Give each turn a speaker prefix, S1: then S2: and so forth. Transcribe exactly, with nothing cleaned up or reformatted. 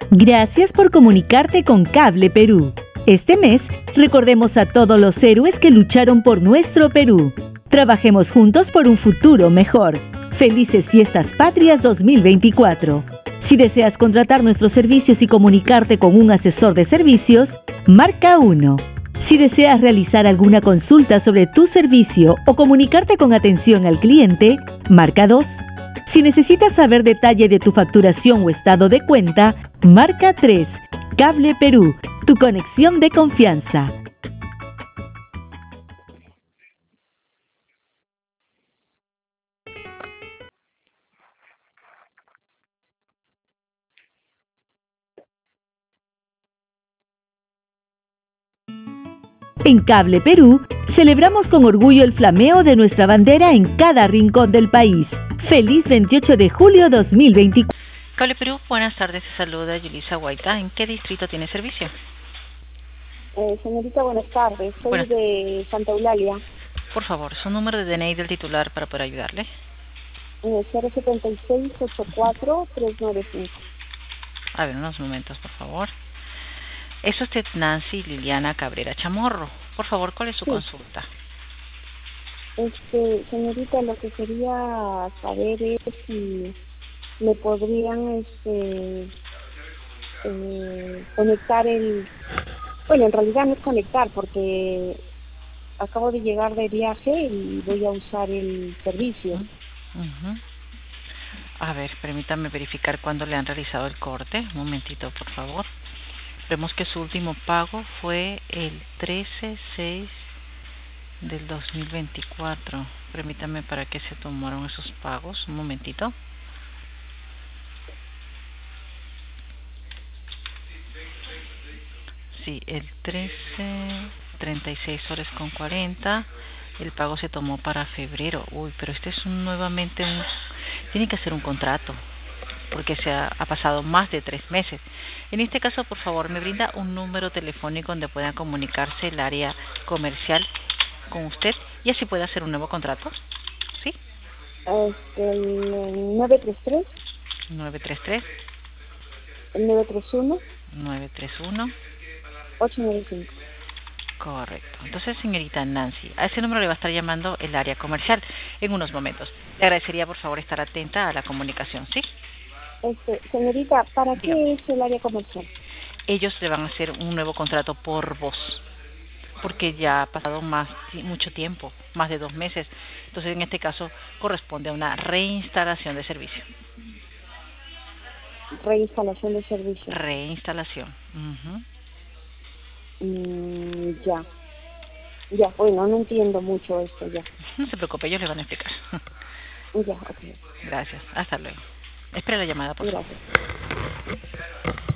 S1: Gracias por comunicarte con Cable Perú. Este mes, recordemos a todos los héroes que lucharon por nuestro Perú. Trabajemos juntos por un futuro mejor. Felices Fiestas Patrias dos mil veinticuatro. Si deseas contratar nuestros servicios y comunicarte con un asesor de servicios, marca uno. Si deseas realizar alguna consulta sobre tu servicio o comunicarte con atención al cliente, marca dos. Si necesitas saber detalle de tu facturación o estado de cuenta, marca tres. Cable Perú, tu conexión de confianza. En Cable Perú, celebramos con orgullo el flameo de nuestra bandera en cada rincón del país. ¡Feliz veintiocho de julio dos mil veinticuatro!
S2: Cable Perú, buenas tardes, se saluda Yulisa Guaita. ¿En qué distrito tiene servicio?
S3: Eh, señorita, buenas tardes, soy
S2: Buenas.
S3: de Santa Eulalia.
S2: Por favor, su número de D N I del titular para poder ayudarle.
S3: Eh, cero siete seis ocho cuatro tres nueve cinco.
S2: A ver, unos momentos, por favor. Es usted Nancy Liliana Cabrera Chamorro. Por favor, ¿cuál es su
S3: Sí.
S2: consulta?
S3: Este, señorita, lo que quería saber es si me podrían este, eh, conectar el... Bueno, en realidad no es conectar porque acabo de llegar de viaje y voy a usar el servicio.
S2: Uh-huh. A ver, permítame verificar cuándo le han realizado el corte. Un momentito, por favor. Vemos que su último pago fue el trece seis del dos mil veinticuatro. Permítame para qué se tomaron esos pagos. Un momentito. Sí, el trece, treinta y seis horas con cuarenta. El pago se tomó para febrero. Uy, pero este es un, nuevamente un... Tiene que hacer un contrato, porque se ha, ha pasado más de tres meses. En este caso, por favor, me brinda un número telefónico donde pueda comunicarse el área comercial con usted y así pueda hacer un nuevo contrato. ¿Sí?
S3: Este, el nueve tres tres,
S2: nueve tres tres,
S3: el nueve tres uno,
S2: nueve tres uno.
S3: ocho nueve cinco.
S2: Correcto. Entonces, señorita Nancy, a ese número le va a estar llamando el área comercial en unos momentos. Le agradecería, por favor, estar atenta a la comunicación, ¿sí?
S3: Este, señorita, ¿para qué
S2: Dígame.
S3: es el área comercial?
S2: Ellos le van a hacer un nuevo contrato por voz, porque ya ha pasado más mucho tiempo, más de dos meses. Entonces, en este caso, corresponde a una reinstalación de servicio.
S3: Reinstalación de servicio.
S2: Reinstalación. Uh-huh.
S3: Mm, ya. Ya, bueno, no entiendo mucho esto ya.
S2: No se preocupe, ellos le van a explicar.
S3: Ya, ok.
S2: Gracias. Hasta luego. Espera la llamada, por favor.
S3: Gracias.